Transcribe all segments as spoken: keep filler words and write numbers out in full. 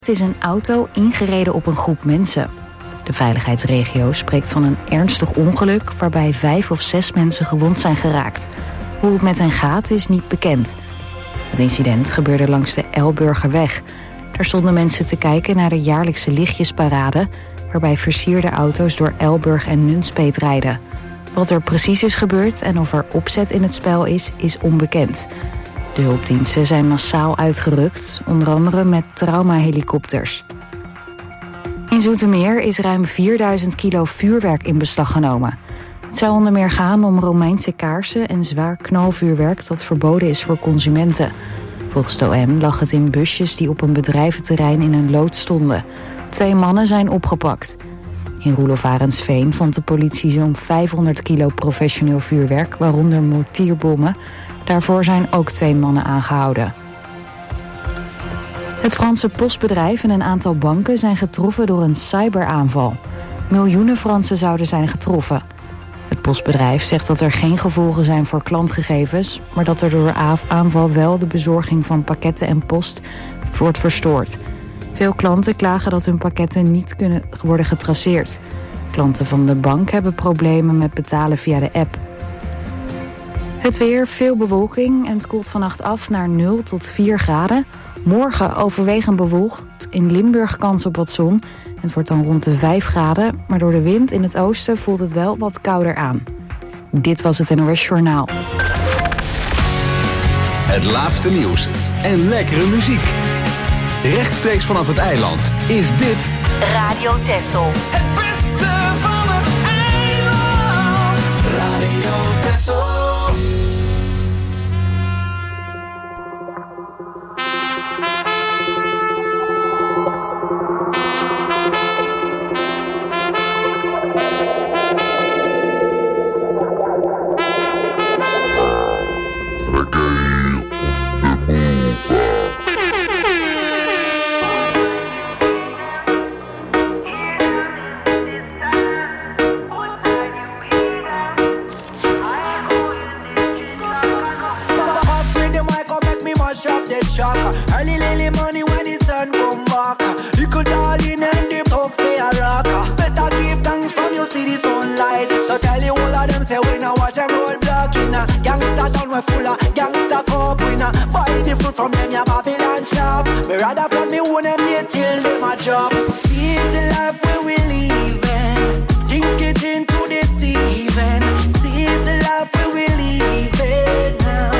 Het is een auto ingereden op een groep mensen. De veiligheidsregio spreekt van een ernstig ongeluk waarbij vijf of zes mensen gewond zijn geraakt. Hoe het met hen gaat is niet bekend. Het incident gebeurde langs de Elburgerweg. Daar stonden mensen te kijken naar de jaarlijkse lichtjesparade, waarbij versierde auto's door Elburg en Nunspeet rijden. Wat er precies is gebeurd en of er opzet in het spel is, is onbekend. De hulpdiensten zijn massaal uitgerukt, onder andere met traumahelikopters. In Zoetermeer is ruim vierduizend kilo vuurwerk in beslag genomen. Het zou onder meer gaan om Romeinse kaarsen en zwaar knalvuurwerk dat verboden is voor consumenten. Volgens de O M lag het in busjes die op een bedrijventerrein in een loods stonden. Twee mannen zijn opgepakt. In Roelof Arendsveen vond de politie zo'n vijfhonderd kilo professioneel vuurwerk, waaronder mortierbommen. Daarvoor zijn ook twee mannen aangehouden. Het Franse postbedrijf en een aantal banken zijn getroffen door een cyberaanval. Miljoenen Fransen zouden zijn getroffen. Het postbedrijf zegt dat er geen gevolgen zijn voor klantgegevens, maar dat er door de aanval wel de bezorging van pakketten en post wordt verstoord. Veel klanten klagen dat hun pakketten niet kunnen worden getraceerd. Klanten van de bank hebben problemen met betalen via de app. Het weer, veel bewolking en het koelt vannacht af naar nul tot vier graden. Morgen overwegend bewolkt, in Limburg kans op wat zon. Het wordt dan rond de vijf graden, maar door de wind in het oosten voelt het wel wat kouder aan. Dit was het N O S Journaal. Het laatste nieuws en lekkere muziek. Rechtstreeks vanaf het eiland is dit Radio Texel. Het beste van het eiland. Radio Texel. Early, early morning when the sun come back. Little darling and the talk say a rock. Better give thanks from you see the sunlight. So tell you all of them say we now watch a road block in a gangsta town we full of gangsta cup winner. Buy the fruit from them ya Babylon shop. Me rather plant me own them here till them a drop. See the life where we living. Things getting too deceiving. See the life where we living now.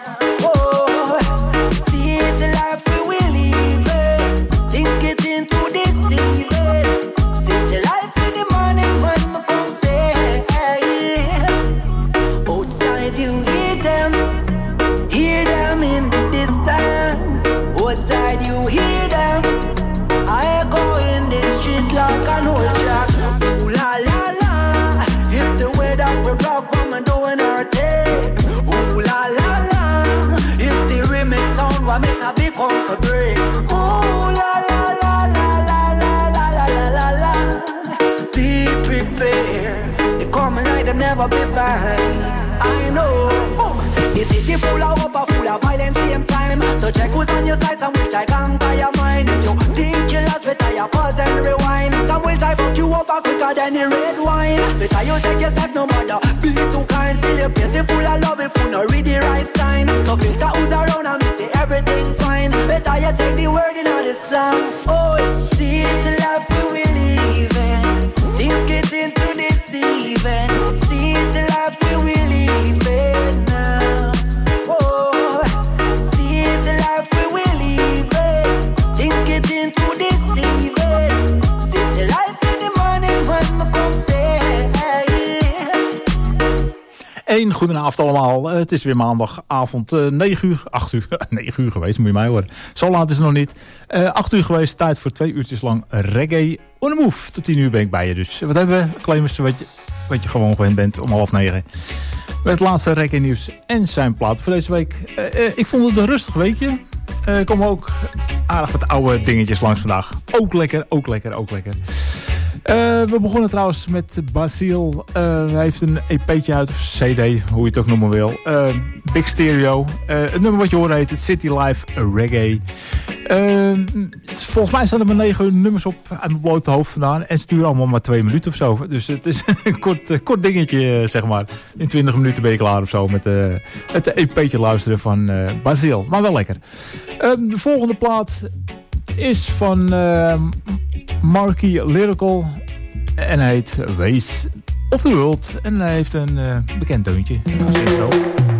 Never be fine, I know. Boom. The city full of up, full of violence same time. So check who's on your side, some will try conquer your mind. If you think you lost, better you pause and rewind. Some will try fuck you up quicker than the red wine. Better you check yourself, no matter be too kind. Still your place is full of love if you not read the right sign. So filter who's around and me say everything fine. Better you take the word in all the song. Oh, see it's the life we live in. Things get into deceiving. See the life we live in now. Oh, see the life we live in. Things get into deceiving. See the life in the morning when I come say. Een goedenavond allemaal. Het is weer maandagavond uh, negen uur, acht uur, negen uur geweest, moet je mij horen. Zo laat is het nog niet. Uh, acht uur geweest, tijd voor twee uurtjes lang reggae on the move. Tot tien uur ben ik bij je dus. Wat hebben we? Claimers, wat je, wat je gewoon gewend bent om half negen. Met het laatste reggae nieuws en zijn platen voor deze week. Uh, uh, ik vond het een rustig weekje. Er uh, komen ook aardig wat oude dingetjes langs vandaag. Ook lekker, ook lekker, ook lekker. Uh, we begonnen trouwens met Basil. Uh, hij heeft een E P'tje uit, of C D, hoe je het ook noemen wil. Uh, Big Stereo. Uh, het nummer wat je hoort heet City Life Reggae. Uh, volgens mij staan er maar negen nummers op uit mijn blote hoofd vandaan. En ze duren allemaal maar twee minuten of zo. Dus het is een kort, uh, kort dingetje, uh, zeg maar. In twintig minuten ben je klaar of zo met uh, het E P'tje luisteren van uh, Basil. Maar wel lekker. Uh, de volgende plaat is van uh, Marky Lyrical. En hij heet Ways of the World. En hij heeft een uh, bekend deuntje. Dat zit zo.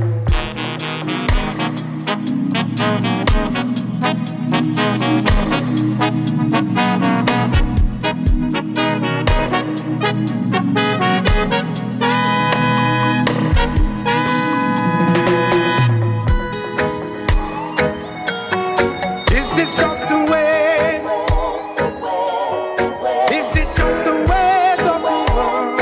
Is this just the ways? Is it just the ways of the world?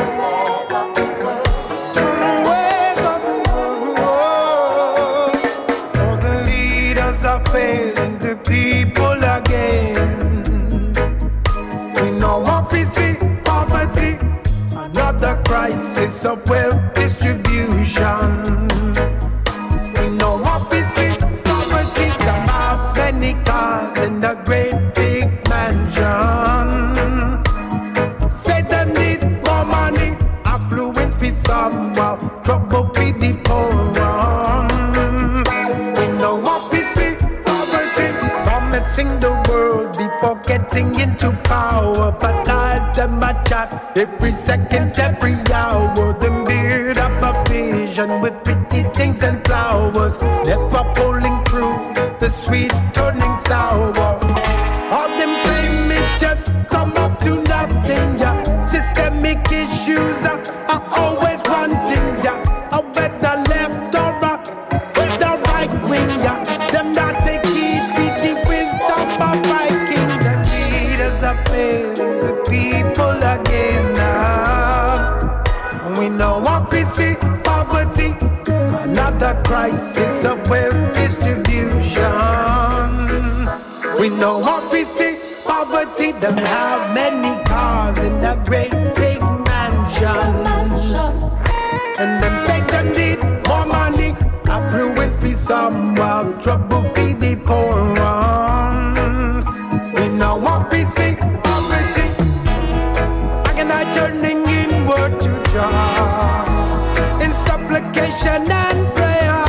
The ways of the world. All the leaders are failing the people again. We know what we see, poverty, another crisis of wealth distribution. We know what we see, poverty, some have many cars in a great big mansion. Say them need more money, affluence for some, while trouble for the poor ones. We know what we see, poverty, promising the world before getting into power, but lies them a chat every second, every hour. Them build up a vision with pretty things and flowers, never pulling through the sweet turning sour. All them blame it just come up to nothing, yeah. Systemic issues are, are always one thing, yeah. A better left or a better right wing, yeah. Them not take heed with the wisdom of Viking. The leaders are failing the people again now. And we know what we see, poverty, another crisis of wealth distribution. We know what we see, poverty, them have many cars in a great big mansion. And them say them need more money, affluence be some, while trouble be the poor ones. We know what we see, poverty, and I turning inward to God in supplication and prayer.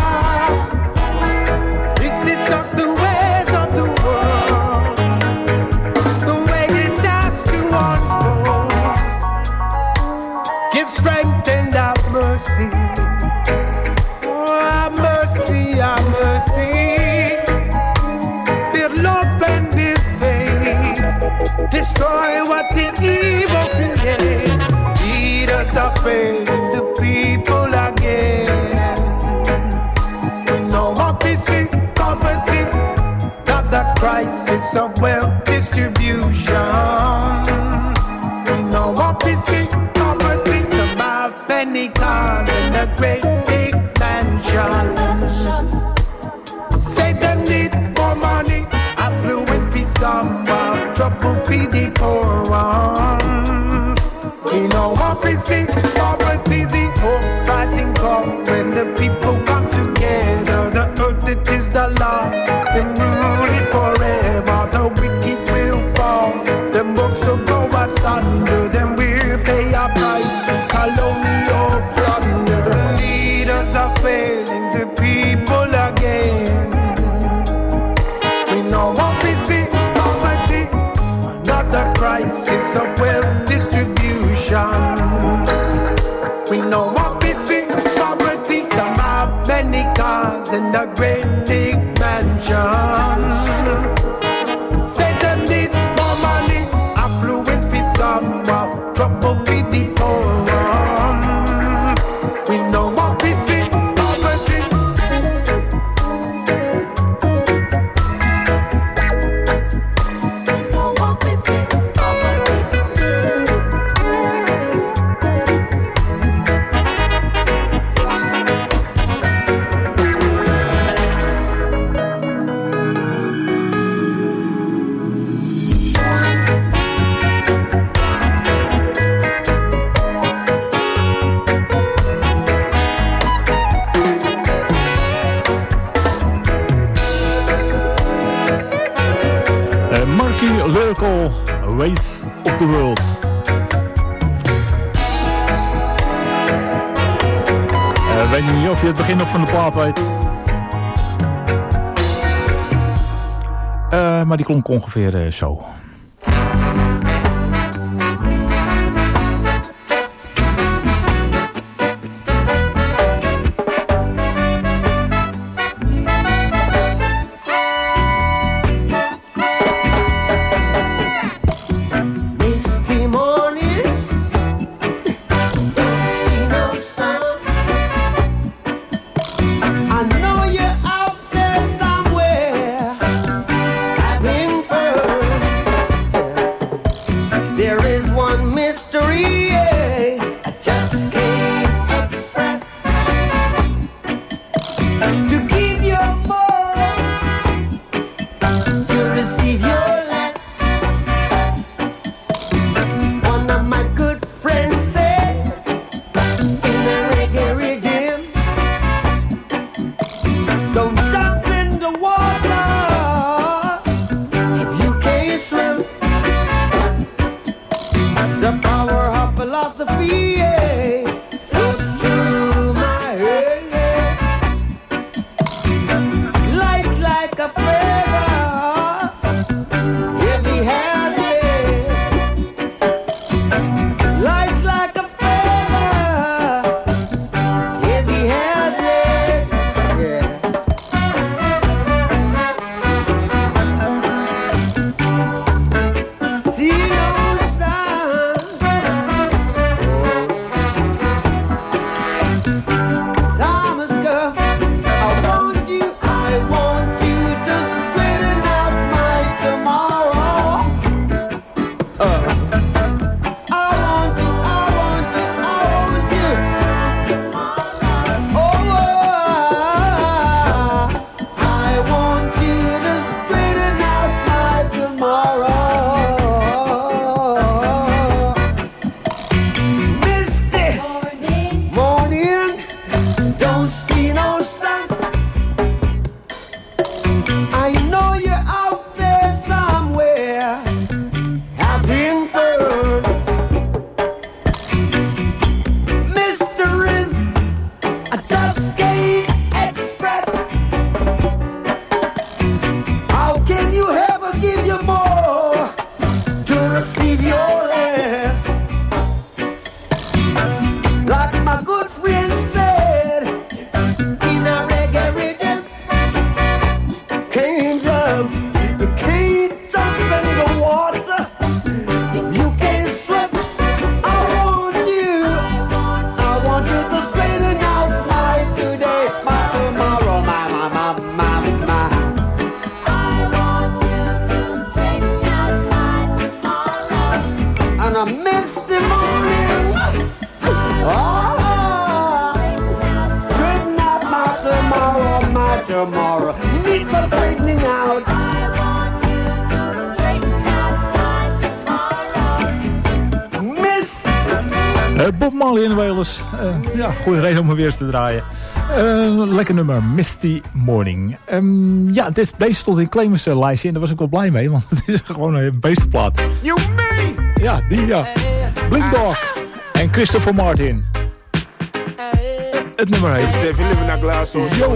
Is this just the ways of the world, the way it has to unfold? Give strength and have mercy. Oh, have mercy, have mercy. Build love and build faith. Destroy what the evil create. Leaders are failing the people again. We know what we see, poverty, not the crisis of wealth distribution. We know what we see, poverty, some have many cars in a great big mansion. Say them need more money, affluence be some, while trouble be the poor ones. We know what we see, poverty, the hope rising come when the people come together. The earth it is the Lord's, them rule it forever. The wicked will fall, them books will go asunder. Them will pay a price, colonial plunder. The leaders are failing the people again. We know what we see, poverty, another crisis of wealth distribution. We know what we see, poverty, some have many cars in a great big mansion. Say them need more money, affluence be some, while trouble be the poor ones. We know what we see, poverty. We know what we see, poverty. Cole, Ways of the World. Ik uh, weet niet of je het begin nog van de plaat weet. Uh, maar die klonk ongeveer uh, zo. Bob Marley in Wales. Uh, ja, goede reden om hem weer eens te draaien. Uh, lekker nummer, Misty Morning. Um, ja, dit, deze stond in Clemens uh, lijstje en daar was ik wel blij mee, want het is gewoon een beestenplaat. You me! Ja, die ja. Blink Dog en Christopher Martin. Het nummer heet... If you live in a glass house, yo!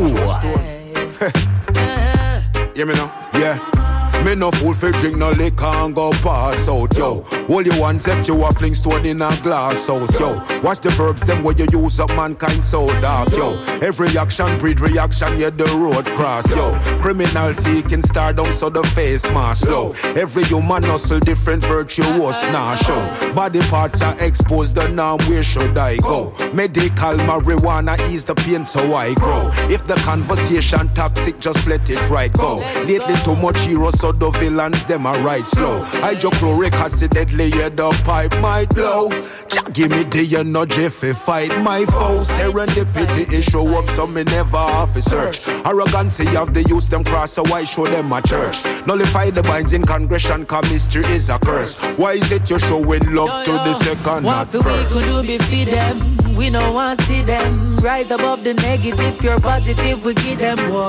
Hear me now? Yeah. Me no fool for drink no liquor and go pass out, yo. All you want if you a fling stone in a glass house, yo. Watch the verbs, them where you use up mankind so dark, yo. Every action breed reaction, yeah, the road cross, yo. Criminal seeking stardom, so the face mask, yo. Every human hustle, different virtuous, nah, show. Body parts are exposed, the norm, where should I go? Medical marijuana ease the pain, so I grow. If the conversation toxic, just let it right go. Lately too much heroes, so the villains, them are right slow. Hydrochloric acid, deadly, yeah, the pipe might blow. Jah give me the energy if I fight my foes. Serendipity is show up, so me never have to search. Arrogancy of the youth, them cross, so I show them a church. Nullify the binds in congregation, cause mystery is a curse. Why is it you're showing love yo, yo. to the second, what not first? What we could do be feed them, we don't want to see them. Rise above the negative, pure positive, we give them, boy.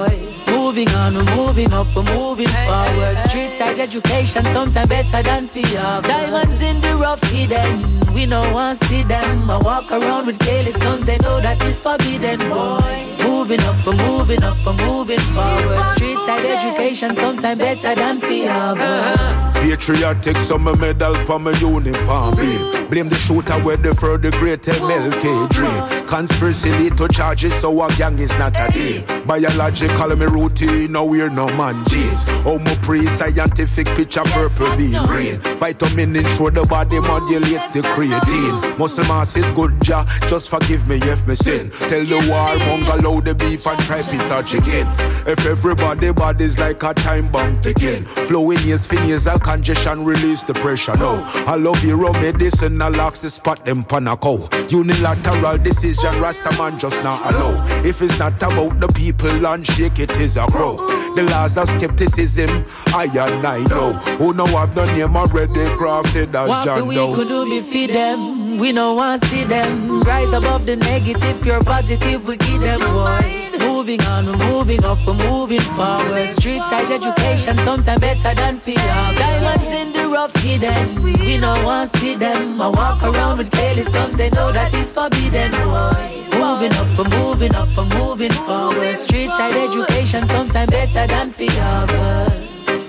Moving on, we're moving up, we're moving forward. Street side education, sometimes better than fear. Diamonds in the rough hidden, we no want see them. I walk around with careless guns, they know that it's forbidden, boy. Moving up, we're moving up, we're moving forward. Street side education, sometimes better than fear, boy. Patriotic, some medal for my uniform beam. Blame the shooter where the further great M L K dream. Conspiracy lead to charges, so a gang is not a team. Biological me routine, now we're no man jeans. Homo pre-scientific picture purple beam green. Vitamin ensure the body modulates the creatine. Muscle mass is good, ja, just forgive me if me sin. Tell the war, mongalow the beef and try piece of chicken. If everybody body's like a time bomb ticking. Flowing is nasal congestion, release the pressure now. I love hero medicine, I locks the spot them panaco. Unilateral decision, Rastaman just not allow. If it's not about the people, handshake it is a crow. The laws of skepticism, I and I know. Who know I've the name already crafted as what John we Doe. could do be feed them, we no want see them. Rise above the negative, pure positive, we give them boy. Moving on, we're moving up, we're moving forward. Street side education, sometimes better than fear. Diamonds in the rough hidden, we no want see them. I walk around with careless guns, they know that it's forbidden, boy. Moving up, we're moving up, we're moving forward. Street side education, sometimes better than fear, boy.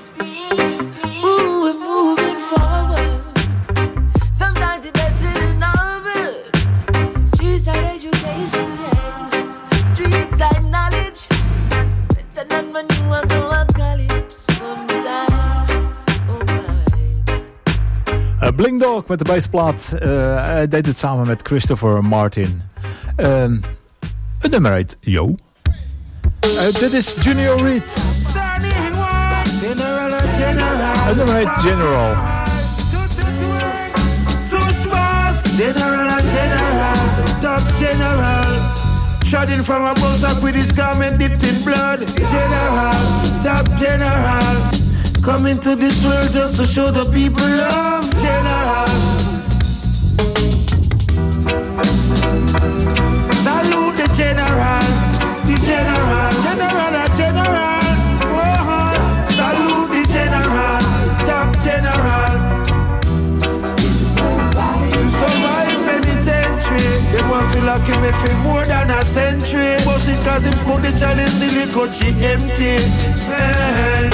Ooh, we're moving forward. Sometimes it's better than over. Street side education, yes. Street side knowledge, better than when you are go to college. Sometimes, oh my. Uh, Blink Dog met de bassplaat. Uh, hij deed het samen met Christopher Martin. Uh, het nummer heet Yo. Uh, dit is Junior Reid. Het nummer heet General. General, general, top general. Shouting from a bus up with his garment dipped in blood. General, top general. Coming to this world just to show the people love. General. Salute the general, the general, general, a general. Oh, salute the general, top general. Still survive. To survive penitentiary. They won't feel like him if he more than a century. But it cause him smoke the chalice till he coachy empty. Hey.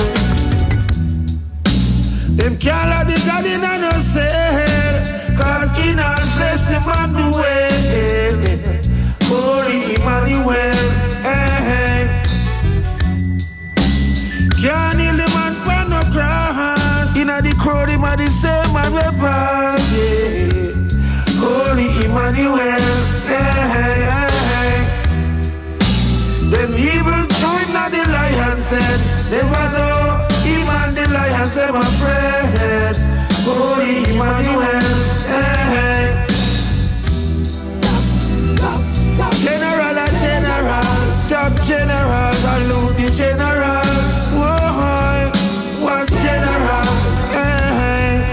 Them can't let the God in a no cell. Cause in our flesh the man do well. Holy Emmanuel, hey. Can't heal the man for no cross. Inna the crowd him a the same man we pass, yeah. Holy Emmanuel, hey, hey, hey. Them evil join na the lions den. Never know him and the lions them a friend. Holy Emmanuel, hey, hey. General, a general, top general, salute the general. Whoa, what general? Hey.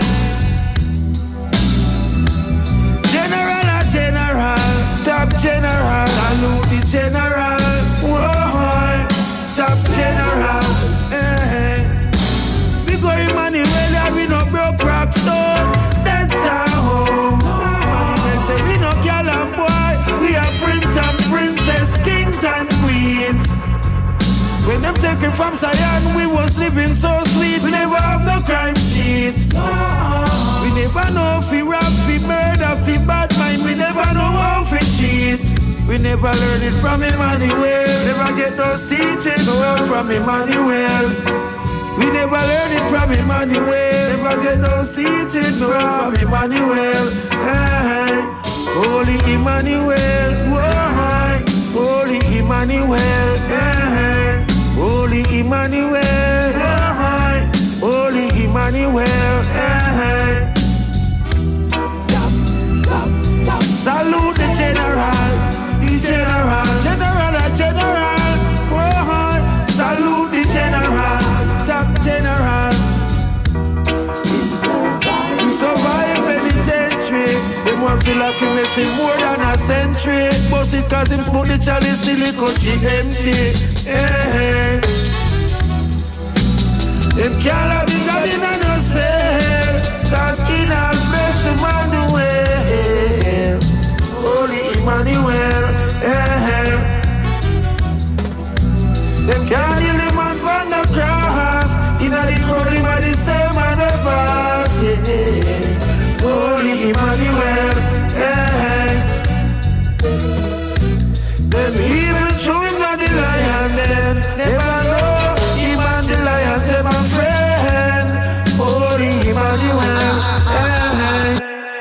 General, a general, top general, salute the general. Whoa, top general. Hey. We go Emmanuel, we no broke rock stone. That's our home. Emmanuel say we no girl and boy, we are prince and princess, kings and queens. When them take it from Zion, we was living so sweet. We never have no crime sheet. We never know if we rob, if we murder, if we bad mind. We never know how we cheat. We never learn it from Emmanuel. Never get those teachings from Emmanuel. We never learn it from Emmanuel. Never get those teachings from Emmanuel. Hey, Holy Emmanuel. Whoa, Holy Emmanuel. Hey, Holy Emmanuel. Whoa, Holy Emmanuel. Hey. Salute the general, the general, general, a general. Whoa, salute the general, top general. Still survive. You survive penitentiary. They I feel like him me feel more than a century. But it cause him smoke the chalice till it cut she empty. Yeah. Them can't have the God in no cell, cause in our flesh Emmanuel, Holy Emmanuel. Yeah. Them can't heal the man on the cross. In the crowd him at the same man the pass. Yeah. Holy Emmanuel. Yeah. Them even show him not the lions then. Never know him and the lions say my friend. Holy Emmanuel. Yeah.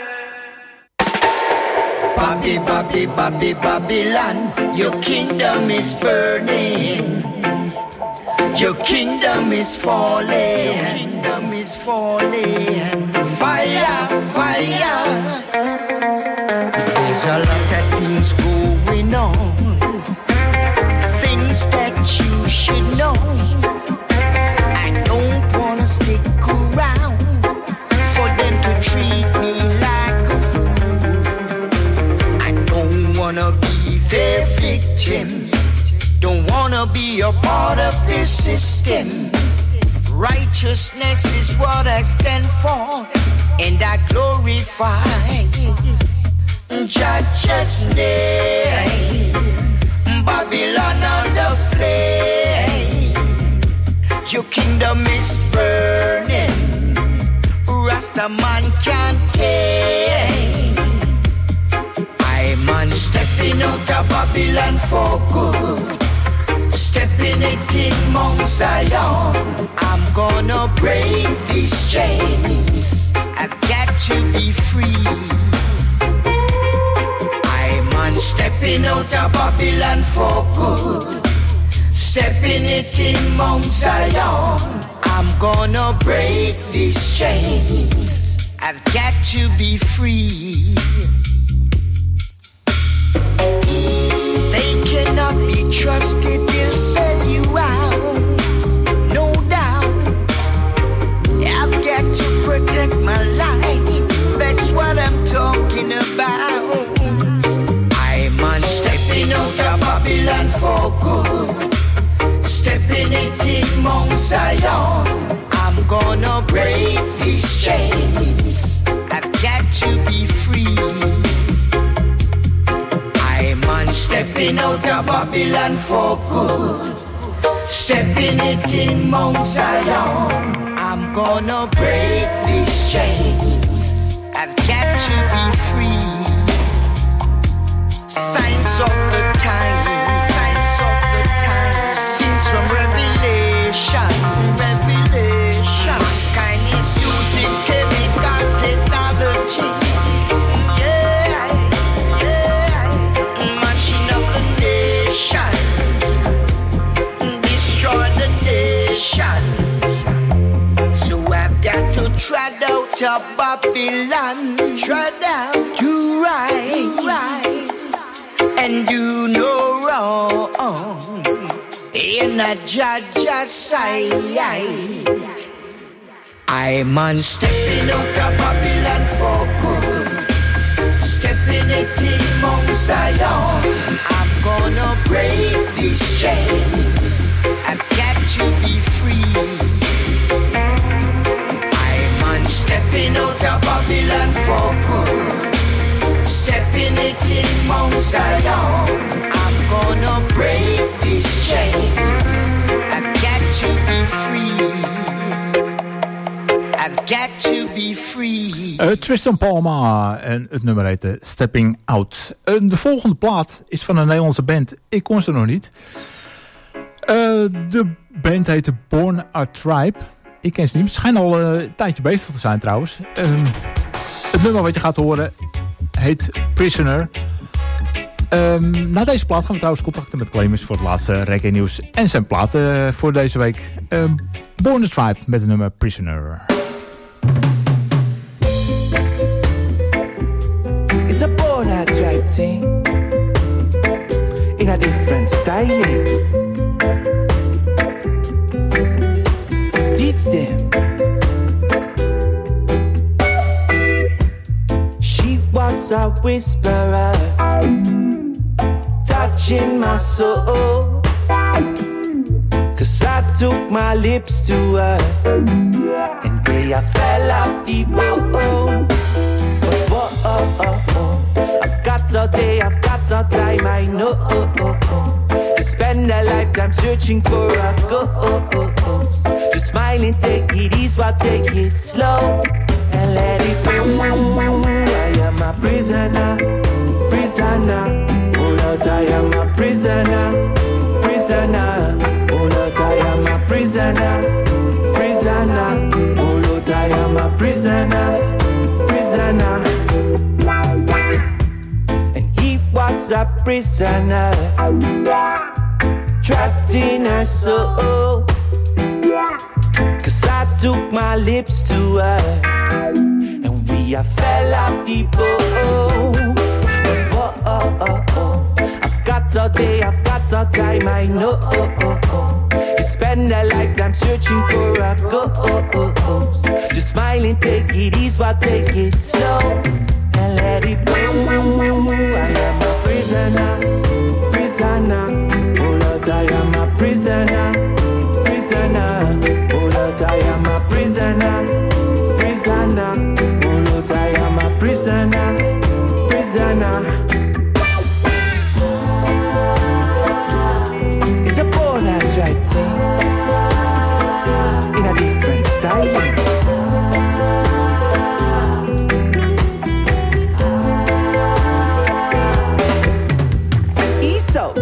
Babby, Babby, Babby, Babylon, your kingdom is burning. Your kingdom is falling. Your kingdom is falling. Fire, fire. There's a lot of things going on. Things that you should know. I don't wanna stick around for them to treat me like a fool. I don't wanna be their victim. Don't wanna be a part of this system. Righteousness is what I stand for, and I glorify Judge's name. Babylon on the flame. Your kingdom is burning. Rastaman can't tame. I'm on stepping out of Babylon for good. Stepping it in Mount Zion. I'm gonna break these chains. I've got to be free. I'm on stepping out of Babylon for good. Stepping it in Mount Zion. I'm gonna break these chains. I've got to be free. They cannot be trusted, they'll sell you out, no doubt. I've got to protect my life, that's what I'm talking about. I'm on stepping out of Babylon for good. Stepping it in Mount Zion. I'm gonna break these chains. I've got to be free. I'm on stepping out of Babylon for good. Stepping it in Mount Zion. I'm gonna break these chains. I've got to be free. Signs of the times. Signs of the times. Scenes from Revelation. Revelation. Mankind is using chemical technology. So I've got to tread out of Babylon, tread out, do right, right, and do no wrong in a judge's sight. I'm on stepping out of Babylon for good. Stepping it in Mount Zion. I'm gonna break these chains. I've got to be free. I'm on stepping out of Babylon for good. Stepping it in Mount Zion. I'm gonna break these chains. I've got to be free. I've got to be free. Uh, Tristan Palma en het nummer heet uh, Stepping Out. Uh, de volgende plaat is van een Nederlandse band. Ik kon ze nog niet. Uh, de band heette Born a Tribe. Ik ken ze niet. Ze schijnen al uh, een tijdje bezig te zijn trouwens. Uh, het nummer wat je gaat horen heet Prisoner. Um, na deze plaat gaan we trouwens contacten met Clemens voor het laatste reggae nieuws. En zijn platen uh, voor deze week. Um, Born a Tribe met het nummer Prisoner. It's a Born a Tribe thing. In a different style. Teach them. She was was a whisperer, touching my soul. Cause I took my lips to her, and they I fell off the boat. But whoa, oh, oh, oh. I've got all day, I've got all time, I know. To spend a lifetime searching for a ghost. Just smile and take it easy, but take it slow and let it go. I am a prisoner, prisoner. Oh Lord, I am a prisoner, prisoner. Oh Lord, I am a prisoner, prisoner. Oh Lord, I am a prisoner, prisoner. And he was a prisoner, trapped in her soul. Cause I took my lips to her, and we I fell off the boat. Oh, oh, oh, oh. I've got all day, I've got all time, I know. You spend a lifetime searching for a ghost. Just smile and take it easy, but take it slow and let it go. I am a prisoner, prisoner. Oh Lord, I am a prisoner, prisoner. Oh Lord, I am a prisoner, prisoner. Oh Lord, I am a prisoner, prisoner. It's a born out right thing, in a different style. ESO.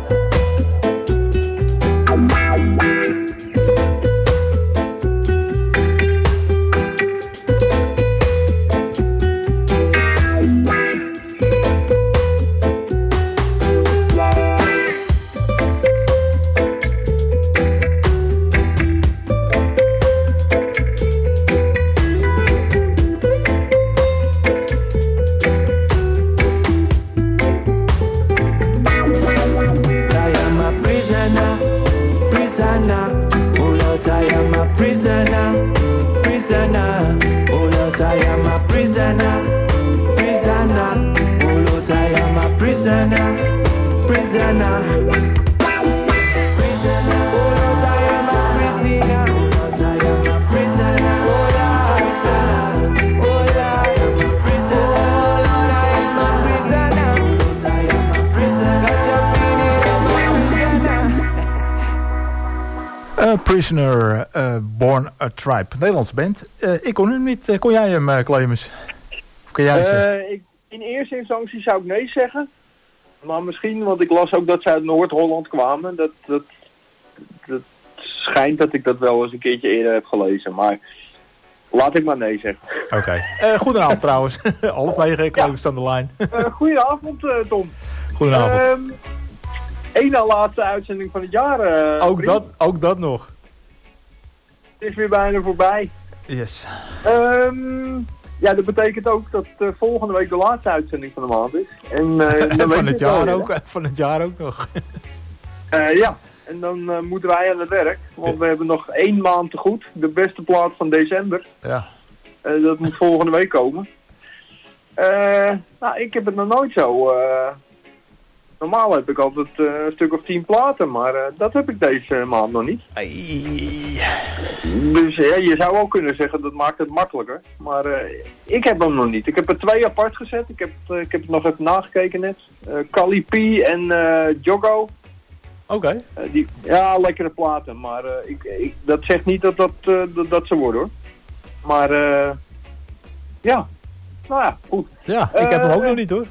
Prisoner, uh, Born a Tribe. Nederlandse band. Uh, ik kon hem niet. Uh, kon jij hem, uh, Clemens? Of kon jij uh, ik, in eerste instantie zou ik nee zeggen. Maar misschien, want ik las ook dat ze uit Noord-Holland kwamen. Dat, dat, dat schijnt dat ik dat wel eens een keertje eerder heb gelezen. Maar laat ik maar nee zeggen. Oké. Okay. Uh, goedenavond trouwens. Half negen, Clemens ja. aan de lijn. uh, goedenavond, uh, Tom. Goedenavond. Uh, Eén na laatste uitzending van het jaar. Uh, ook, dat, ook dat nog. Het is weer bijna voorbij. Yes. Um, ja, dat betekent ook dat uh, volgende week de laatste uitzending van de maand is. En, uh, dan van, het jaar ook, ja. van het jaar ook nog. uh, ja, en dan uh, moeten wij aan het werk. Want ja. we hebben nog één maand te goed. De beste plaat van december. Ja. Uh, dat moet volgende week komen. Uh, nou, ik heb het nog nooit zo... Uh, Normaal heb ik altijd uh, een stuk of tien platen, maar uh, dat heb ik deze uh, maand nog niet. Ai. Dus ja, je zou ook kunnen zeggen, dat maakt het makkelijker. Maar uh, ik heb hem nog niet. Ik heb er twee apart gezet. Ik heb, uh, ik heb het nog even nagekeken net. Uh, Kali P en uh, Jogo. Oké. Okay. Uh, die, ja, lekkere platen. Maar uh, ik, ik, dat zegt niet dat dat, uh, dat, dat ze worden hoor. Maar uh, ja, nou ja, goed. Ja, ik heb uh, hem ook nog niet hoor.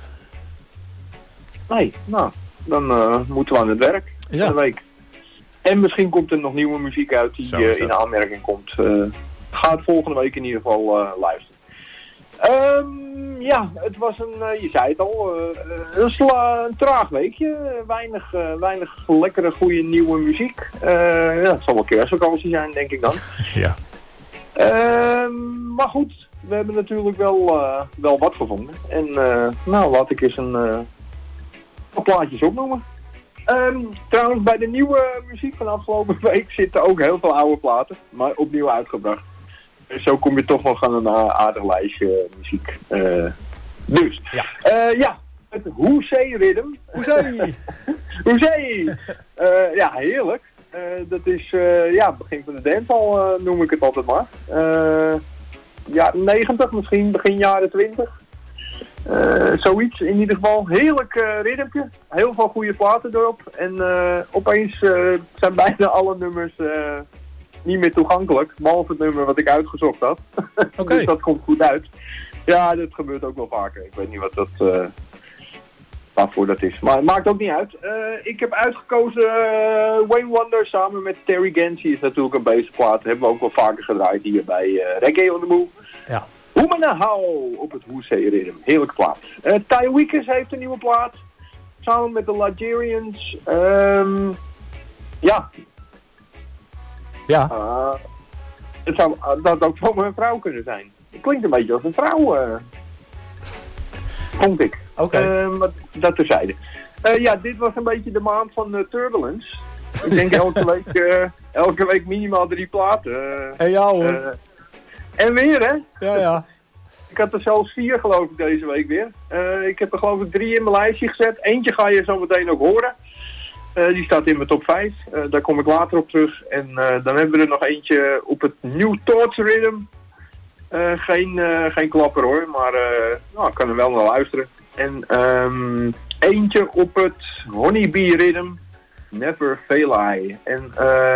Nee, nou, dan uh, moeten we aan het werk ja. van de week. En misschien komt er nog nieuwe muziek uit die uh, in aanmerking komt. Uh, ga het volgende week in ieder geval uh, luisteren. Um, ja, het was een, uh, je zei het al, uh, een, sla, een traag weekje. Weinig, uh, weinig lekkere, goede nieuwe muziek. Uh, ja, het zal wel kerstvakantie zijn, denk ik dan. Ja. Um, maar goed, we hebben natuurlijk wel, uh, wel wat gevonden. En uh, nou, laat ik eens een... Uh, plaatjes opnoemen. Um, trouwens, bij de nieuwe muziek van de afgelopen week zitten ook heel veel oude platen, maar opnieuw uitgebracht. Dus zo kom je toch nog aan een aardig lijstje muziek uh, Dus, ja, uh, ja het Hoezee Rhythm. Hoezee! Hoezee! Uh, ja, heerlijk. Uh, dat is, uh, ja, begin van de dancehall uh, noem ik het altijd maar. Uh, jaren negentig, misschien begin jaren twintig. Uh, zoiets in ieder geval. Heerlijk uh, ritmetje. Heel veel goede platen erop. En uh, opeens uh, zijn bijna alle nummers uh, niet meer toegankelijk. Behalve het nummer wat ik uitgezocht had. Okay. Dus dat komt goed uit. Ja, dat gebeurt ook wel vaker. Ik weet niet wat dat... Uh, waarvoor dat is. Maar het maakt ook niet uit. Uh, ik heb uitgekozen uh, Wayne Wonder samen met Terry Gansey. Is natuurlijk een bassplaat. Dat hebben we ook wel vaker gedraaid hier bij uh, Reggae on the Move. Ja. Hoemenahau op het Hoezee Rhythm. Heerlijke plaat. Uh, Ty Weekes heeft een nieuwe plaat. Samen met de Ligerians. Um, ja. Ja. Uh, het zou uh, dat ook wel een vrouw kunnen zijn. Het klinkt een beetje als een vrouw. Uh, vond ik. Oké. Okay. Uh, maar dat terzijde. Uh, ja, dit was een beetje de maand van uh, Turbulence. Ik denk elke week, uh, elke week minimaal drie platen. Uh, en jou hoor. Uh, en weer hè? Ja, ja. Ik had er zelfs vier geloof ik deze week weer. Uh, ik heb er geloof ik drie in mijn lijstje gezet. Eentje ga je zo meteen ook horen. Uh, die staat in mijn top vijf. Uh, daar kom ik later op terug. En uh, dan hebben we er nog eentje op het New Thoughts Rhythm. Uh, geen, uh, geen klapper hoor, maar uh, nou, ik kan er wel naar luisteren. En um, eentje op het Honeybee Rhythm. Never Fail I. En uh,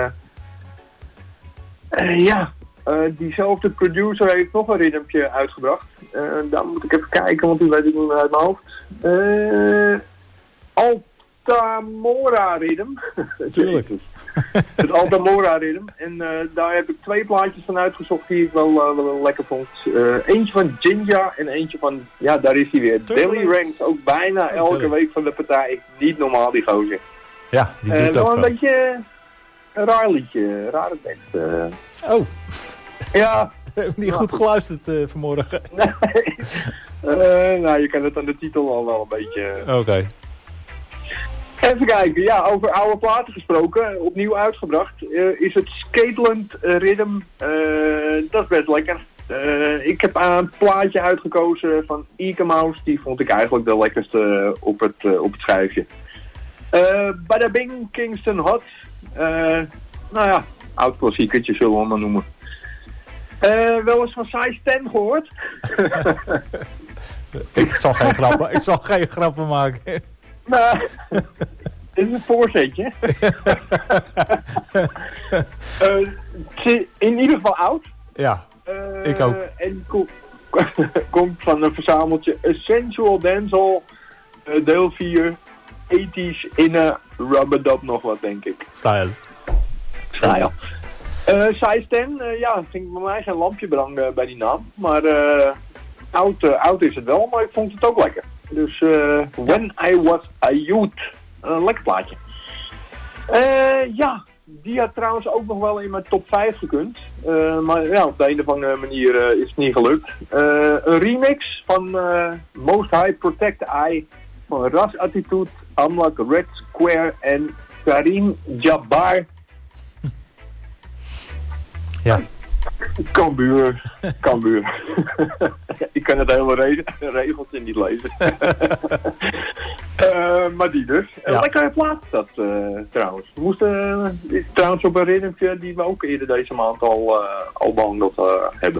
uh, ja... Uh, diezelfde producer heeft nog een ritmetje uitgebracht. Uh, daar moet ik even kijken, want die weet ik niet meer uit mijn hoofd. Uh, Altamora Rhythm. Tuurlijk. Het Altamora Rhythm. En uh, daar heb ik twee plaatjes van uitgezocht die ik wel, uh, wel lekker vond. Uh, eentje van Jinja en eentje van, ja daar is hij weer. Deli Ranks, ook bijna elke Tuurlijk. week van de partij. Niet normaal die gozer. Ja, die doet uh, ook wel een zo. beetje een raar liedje, rare tekst. Uh, oh. Ja. Ik heb niet goed geluisterd uh, vanmorgen. Nee. Uh, nou, je kan het aan de titel al wel een beetje... Oké. Okay. Even kijken, ja, over oude platen gesproken, opnieuw uitgebracht, uh, is het Skateland Rhythm. Uh, dat is best lekker. Uh, ik heb een plaatje uitgekozen van Ike Mouse, die vond ik eigenlijk de lekkerste op het, uh, op het schijfje. Uh, Bada Bing, Kingston Hot. Uh, nou ja, oud klassiekertje zullen we maar noemen. Uh, wel eens van Size tien gehoord? ik zal geen grappen, ik zal geen grappen maken. Nou, dit is een voorzetje. uh, in ieder geval oud. Ja, uh, ik ook. En ko- komt van een verzameltje Essential Dancehall, uh, deel vier, ethisch in een rubber-dub nog wat, denk ik. Style. Style. Uh, Size tien, uh, ja, ging bij mij geen lampje branden bij die naam. Maar uh, oud, uh, oud is het wel, maar ik vond het ook lekker. Dus uh, When I Was a Youth, een uh, lekker plaatje. Uh, ja, die had trouwens ook nog wel in mijn top vijf gekund. Uh, maar ja, op de een of andere manier uh, is het niet gelukt. Uh, een remix van uh, Most High Protect I van Ras Attitude, Amlak Red Square en Karim Jabbar. Ja. Cambuur, Cambuur. Ik kan het hele re- regeltje niet lezen. uh, maar die dus. Ja. Uh, lekker plaats dat uh, trouwens. We moesten uh, trouwens op een ritmetje die we ook eerder deze maand al, uh, al behandeld uh, hebben.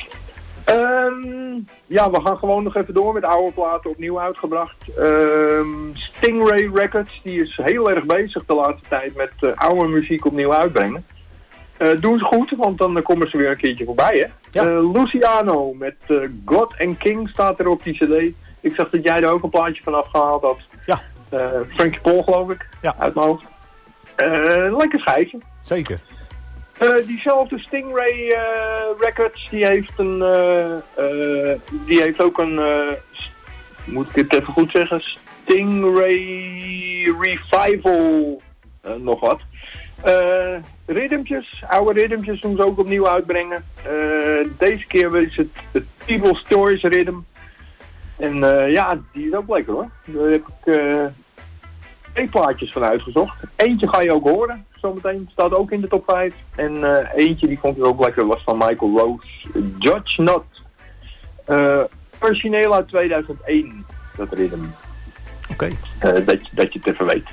Um, ja, we gaan gewoon nog even door met oude platen opnieuw uitgebracht. Um, Stingray Records, die is heel erg bezig de laatste tijd met uh, oude muziek opnieuw uitbrengen. Uh, doen ze goed, want dan uh, komen ze weer een keertje voorbij, hè? Ja. Uh, Luciano met uh, God and King staat er op die cd. Ik zag dat jij er ook een plaatje van afgehaald had. Ja. Uh, Frankie Paul, geloof ik, ja. Uit mijn hoofd. Uh, lekker schijfje. Zeker. Uh, diezelfde Stingray uh, Records, die heeft een, uh, uh, die heeft ook een, uh, moet ik het even goed zeggen, Stingray Revival, uh, nog wat. Uh, ritmpjes, oude ritmpjes doen ze ook opnieuw uitbrengen. Uh, deze keer is het de People Stories Rhythm. En uh, ja, die is ook lekker hoor. Daar heb ik uh, twee plaatjes van uitgezocht. Eentje ga je ook horen, zometeen. Staat ook in de top vijf. En uh, eentje die vond ik ook lekker, was van Michael Rose. Judge Not. Uh, origineel uit tweeduizend één, dat ritme. Oké. Okay. Uh, dat, dat je het even weet.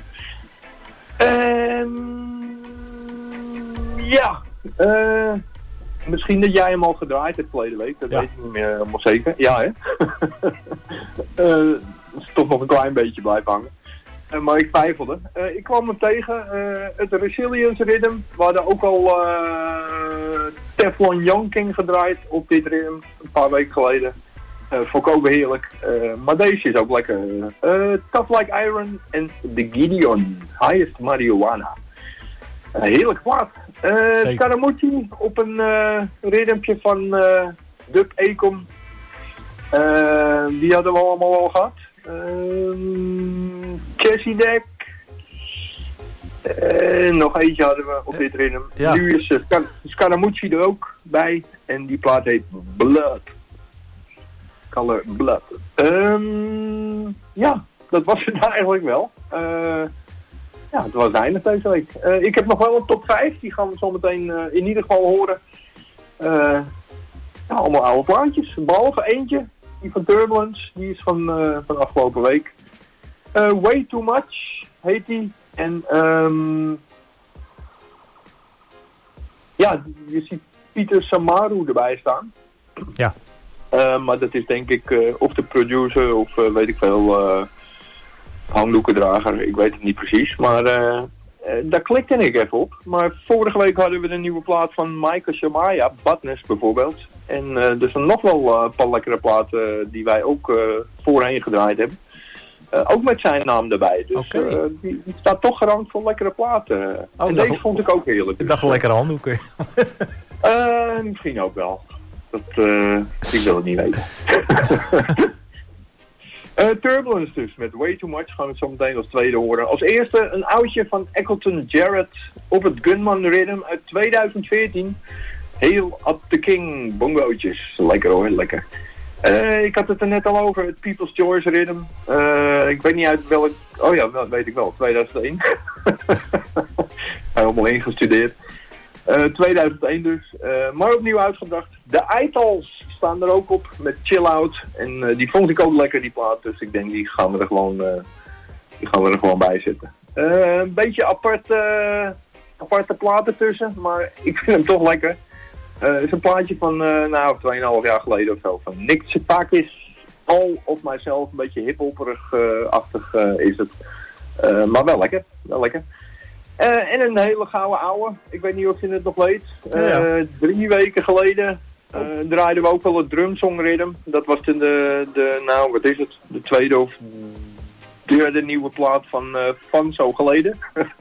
Um, ja, uh, misschien dat jij hem al gedraaid hebt verleden week, dat ja. weet ik niet meer helemaal zeker. Ja, hè? uh, is toch nog een klein beetje blijven hangen. Uh, maar ik twijfelde. Uh, ik kwam hem tegen, uh, het Resilience Rhythm. We hadden ook al uh, Teflon Young gedraaid op dit rhythm, een paar weken geleden. Uh, volkomen heerlijk. Uh, maar deze is ook lekker. Uh, Tough Like Iron en The Gideon, Highest Marijuana. Uh, heerlijk plaat. Uh, Scaramucci op een uh, rhythmpje van uh, Dub Ecom. Uh, die hadden we allemaal al gehad. Uh, Chessie Deck. Uh, nog eentje hadden we op dit rhythm. Ja. Nu is uh, Scar- Scaramucci er ook bij. En die plaat heet Blood. Color Blood. Um, ja, dat was het eigenlijk wel. Uh, ja, het was eindig deze week. Uh, ik heb nog wel een top vijf. Die gaan we zo meteen uh, in ieder geval horen. Uh, ja, allemaal oude plaatjes. Behalve eentje. Die van Turbulence. Die is van, uh, van afgelopen week. Uh, Way Too Much heet die. En um, ja, je ziet Pieter Samaru erbij staan. Ja. Uh, maar dat is denk ik uh, of de producer of uh, weet ik veel uh, handdoekendrager. Ik weet het niet precies. Maar uh, uh, daar klikte ik even op. Maar vorige week hadden we de nieuwe plaat van Michael Shamaya, Badness bijvoorbeeld. En uh, er zijn nog wel uh, een paar lekkere platen uh, die wij ook uh, voorheen gedraaid hebben. Uh, ook met zijn naam erbij. Dus okay. uh, die, die staat toch gerankt voor lekkere platen. Oh, en deze dacht, vond ik ook heerlijk. Ik dacht wel lekkere handdoeken. uh, misschien ook wel. Dat, uh, ik wil het niet weten. uh, Turbulence dus, met Way Too Much gaan we het zo meteen als tweede horen. Als eerste een oudje van Eccleton Jarrett op het Gunman Rhythm uit tweeduizend veertien. Hail Up the King, bongootjes. Lekker hoor, lekker. Uh, ik had het er net al over, het People's Choice Rhythm. Uh, ik weet niet uit welk... Oh ja, dat weet ik wel, tweeduizend één. Helemaal ingestudeerd. Uh, tweeduizend één dus, uh, maar opnieuw uitgebracht. De Eitals staan er ook op met Chill Out. En uh, die vond ik ook lekker, die plaat. Dus ik denk, die gaan we er gewoon, uh, die gaan we er gewoon bij zetten. Uh, een beetje apart, uh, aparte platen tussen, maar ik vind hem toch lekker. Het uh, is een plaatje van, uh, nou, tweeënhalf jaar geleden of zo. Van Nick Tsipakis, All of Myself. Een beetje hiphopperig-achtig uh, uh, is het. Uh, maar wel lekker, wel lekker. Uh, en een hele gouden ouwe. Ik weet niet of je het nog weet. Uh, ja. Drie weken geleden uh, draaiden we ook wel het drumsong rhythm. Dat was de, de, de, nou wat is het, de tweede of derde nieuwe plaat van, uh, van zo geleden.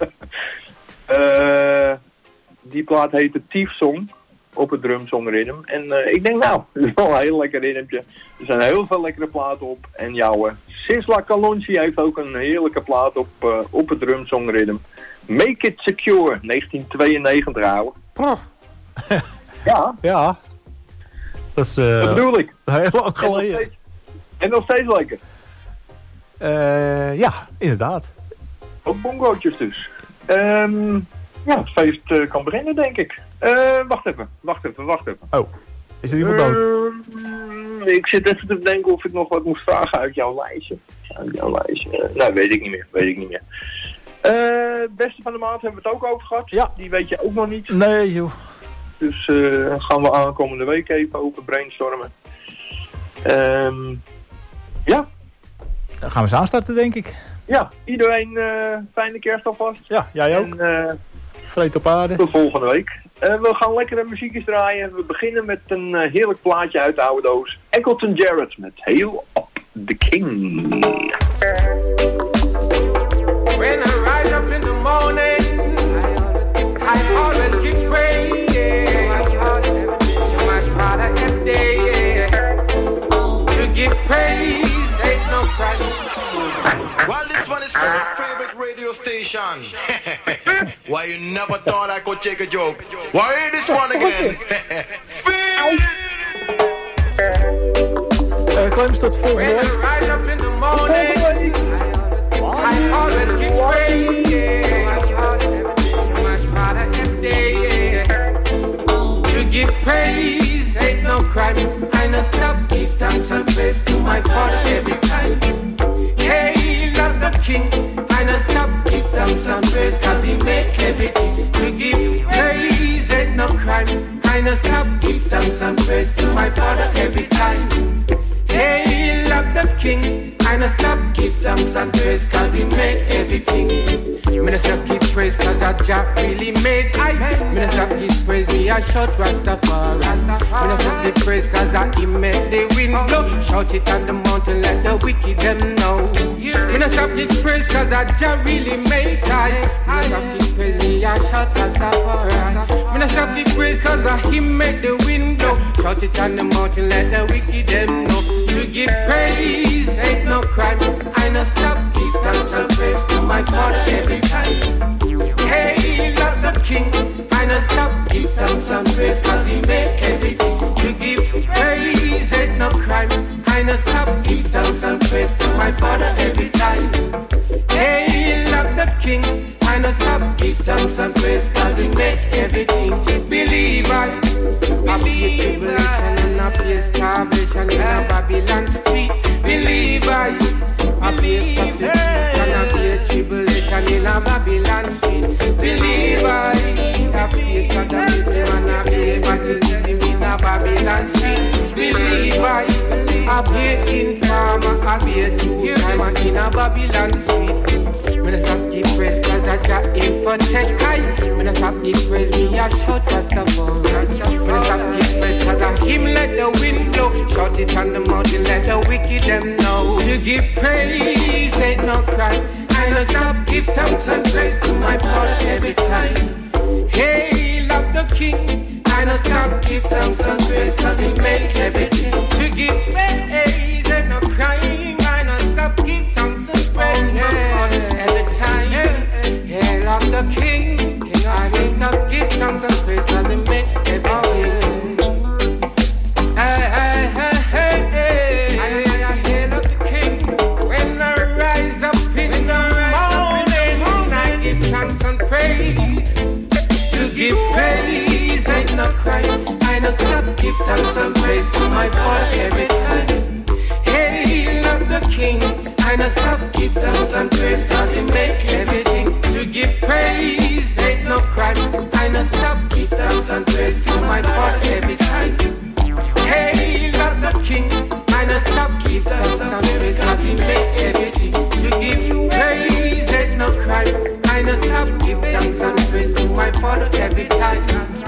uh, die plaat heette Thief Song op het drumsong rhythm. En uh, ik denk nou, dat is wel een heel lekker rhythmpje. Er zijn heel veel lekkere platen op. En jouw uh, Sisla Kalonji heeft ook een heerlijke plaat op, uh, op het drumsong rhythm. Make It Secure, negentien tweeënnegentig houden. Oh. Ja. Ja. Dat is... Uh, dat bedoel ik. Heel lang geleden. En nog steeds, en nog steeds lekker. Uh, ja, inderdaad. Ook bongootjes dus. Um, ja, het feest uh, kan beginnen, denk ik. Uh, wacht even, wacht even, wacht even. Oh, is er iemand dood? Uh, ik zit even te denken of ik nog wat moest vragen uit jouw lijstje. Uit jouw lijstje. Uh, nou, weet ik niet meer, weet ik niet meer. Uh, beste van de maand hebben we het ook over gehad. Ja. Die weet je ook nog niet. Nee, joh. Dus uh, gaan we aankomende week even over brainstormen. Um, ja. Dan gaan we eens aanstarten, denk ik. Ja, iedereen uh, fijne kerst alvast. Ja, jij ook. En, uh, Vreet op aarde. Tot volgende week. Uh, we gaan lekkere muziekjes draaien. We beginnen met een uh, heerlijk plaatje uit de oude doos. Eccleton Jarrett met Hail Up the King. When I rise up in the morning, I always give praise, yeah. To my Father every day, yeah. To give praise, ain't no price. Well, this one is from my favorite radio station. Why you never thought I could take a joke? Why hear this one again? uh, Clemens, tot volgende week. When I rise up in the morning, I always give praise, yeah. To my Father every day, yeah. To give praise ain't no crime. I no stop, give thanks and praise to my Father every time. Hail of the King, I no stop, give thanks and praise, cause he make everything. To give praise ain't no crime. I no stop, give thanks and praise to my Father every time. Hail of the King, I no stop, give thanks and praise, cause he made everything. Me no stop, give praise, cause a Jah really made I. Me no stop, give praise, me a shout Rastafari. Me no stop, give praise, cause a he made the wind blow. Shout it on the mountain, let the wicked them know. Me no stop, give praise, cause a Jah really made I. Me no stop, give praise, me a shout Rastafari. Me no stop, give praise, cause a he made the wind blow. Shout it on the mountain, let the wicked them know. To give praise ain't no crime. I no stop, give thanks and praise to my Father every time. Hail of the King, I no stop, give thanks and praise, cause he make everything. To give praise ain't no crime. I no stop, give thanks and praise to my Father every time. Hail of the King, I no stop, give thanks and praise, cause he make everything. Believe I, believe tribulation and a fear starvation in a Babylon street. Believe I, a fear persecution and a fear tribulation in a Babylon street. Believe I, a fear satanism and a fear materialism in a Babylon street. Believe I, a fear informer, a fear two-timer in a Babylon street. When I stop give praise, cause I Jah in protect I. When I stop give praise, me a shout Rastafari. When I stop give praise, cause I him let the wind blow. Shout it on the mountain, let the wicked them know. To give praise ain't no crime. I no stop give thanks and praise to my Father every time. Hail of the King, I no stop give thanks and praise, cause he make everything. To give praise ain't no crime. I no stop give thanks and praise, yeah, every time. Hail of the King, I no stop give thanks and praise, cause he make everything. Hey, hey, hey, hey, hey. I hail of the King when I rise up in the morning. I give thanks and praise. To give praise ain't no crime. I no stop give thanks and praise to my Father every time. Hail of the King, I no stop give thanks and praise, cause he make everything. To give praise ain't no crime. I no stop give thanks and praise to my Father every time. Hail of the King, I no stop give thanks and praise, cause he make everything. To give praise ain't no crime. I no stop give thanks and praise to my Father every time.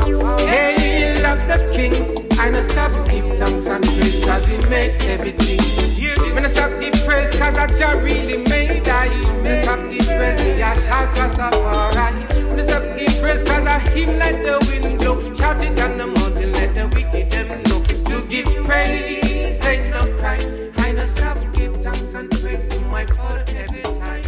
Hail of the King, I no stop give thanks and praise, cause he make everything. When I stop give praise, cause I Jah really made I. When I stop give praise, me a shout Rastafari. When I stop give praise, cause I him let the wind blow. Shout it on the mountain, let the wicked them know. To give praise ain't no crime. I no stop give thanks and praise to my Father every time.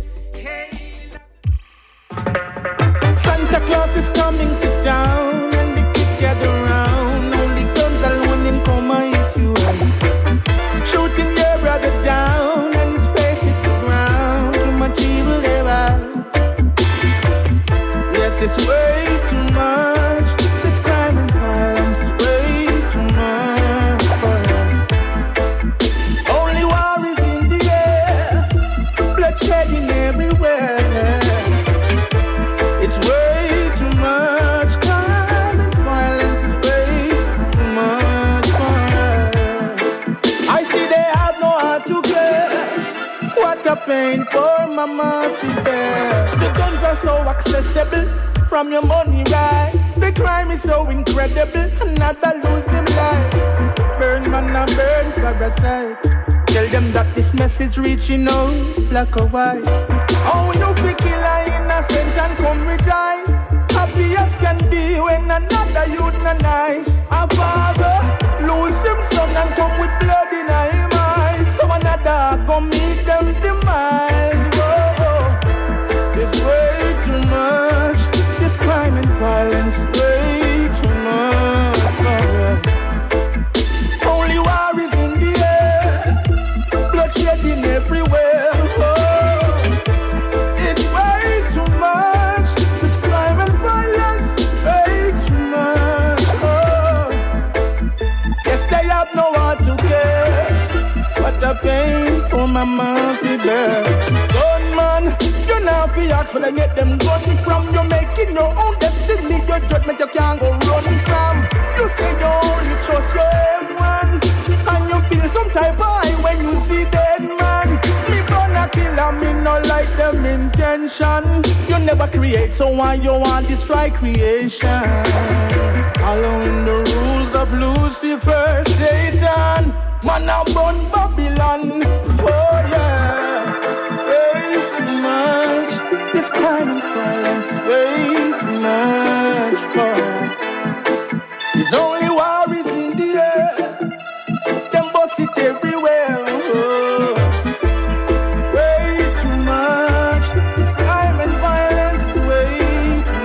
Santa Claus is coming to town and the kids gather round. Only guns alone in coma issue. Shooting your brother down and his face hit the ground. Too much evil ever. Yes, it's way too much. This crime and violence, way too much. Only war is in the air, bloodshedding everywhere. It's way too much crime and violence is way too much fun. I see they have no heart to care. What a pain for mama to bear. The guns are so accessible from your money, right? The crime is so incredible, another lose him life. Burn man and burn parasite. Tell them that this message reaching out black or white. Oh, you be kill an innocent and come rejoice. Happy as can be when another youth not nice. A father lose him son and come with blood in him eyes. So another go meet them demise. Oh, oh. It's way too much. This crime and violence way too much. Oh, only war is in the air, bloodshedding everywhere. Oh, it's way too much. This crime and violence way too much. Oh, yes, they have no mama fi bear. Gunman, you now fi ask for them get them gun from. You're making your own destiny, your judgment you can't go run from. You say you only trust your M one, and you feel some type of high when you see dead man. Me gonna kill them, me no like them intention. You never create, so why you want destroy creation? Following the rules of Lucifer, Satan, man a born Babylon. Oh yeah, way too much. This crime and violence, way too much for. There's only war is in the air. Them bust it everywhere. Oh, way too much. This crime and violence, way too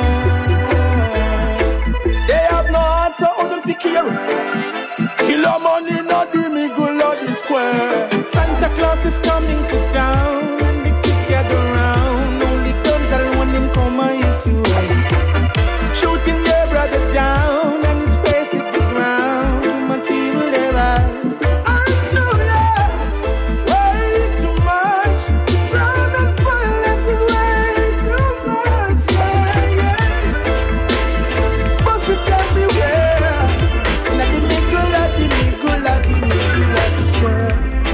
much. They have no answer, how them fi care. Kill a man in a demi-goal of the square. Santa Claus is coming to town, and the kids gather around. Only guns that when him come and issue. Shooting your brother down, and his face hit the ground. Too much evil ever. I know, yeah, way too much. Crime and violence is way too much, yeah, yeah. Bust it everywhere. And I did me good, I did me good, I did me good, I did swear.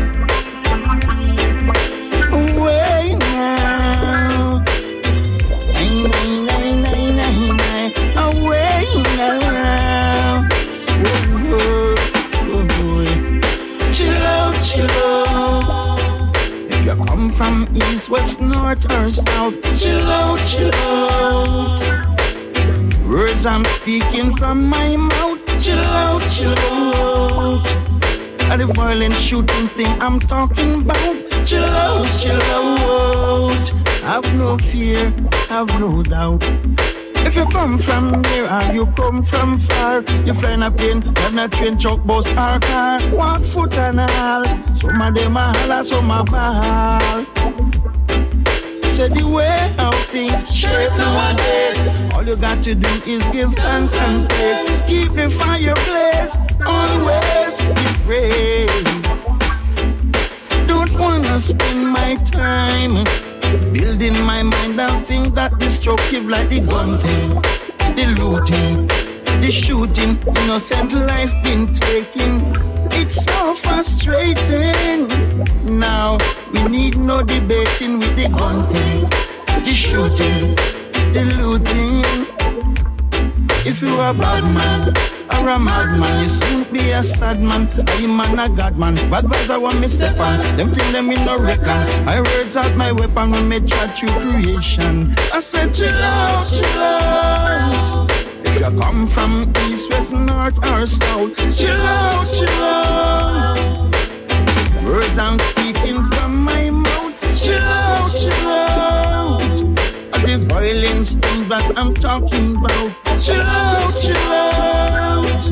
Away now. Nine, nine, nine, nine, nine, nine. Away now. Oh, oh, oh, oh. Chill out, chill out. If you come from east, west, north, or south, chill out, chill out. Words I'm speaking from my mouth, chill out, chill out. And the violent shooting thing I'm talking about, chill out, chill out. Have no fear, have no doubt. If you come from near or you come from far, you fly in a plane, drive a train, truck, bus or car, walk foot and all. Some of them a holler, some a ball. Say the way how things shape nowadays, all you got to do is give thanks and praise. Keep the fireplace, always be praised. Don't wanna spend my time building my mind on things that destructive, like the gun thing, the looting, the shooting, innocent life been taken. It's so frustrating. Now we need no debating with the gun thing, the shooting, the looting. If you a bad man or a madman, you soon be a sad man. Are you man a god man? Bad vibes I want me step on. Them thing them in no reckon. I words out my weapon when me try to creation. I said chill out, chill out. If you come from east, west, north or south, chill out, chill out. Words I'm speaking from my mouth, chill out, chill out. The violence thing that I'm talking about, chill out, chill out.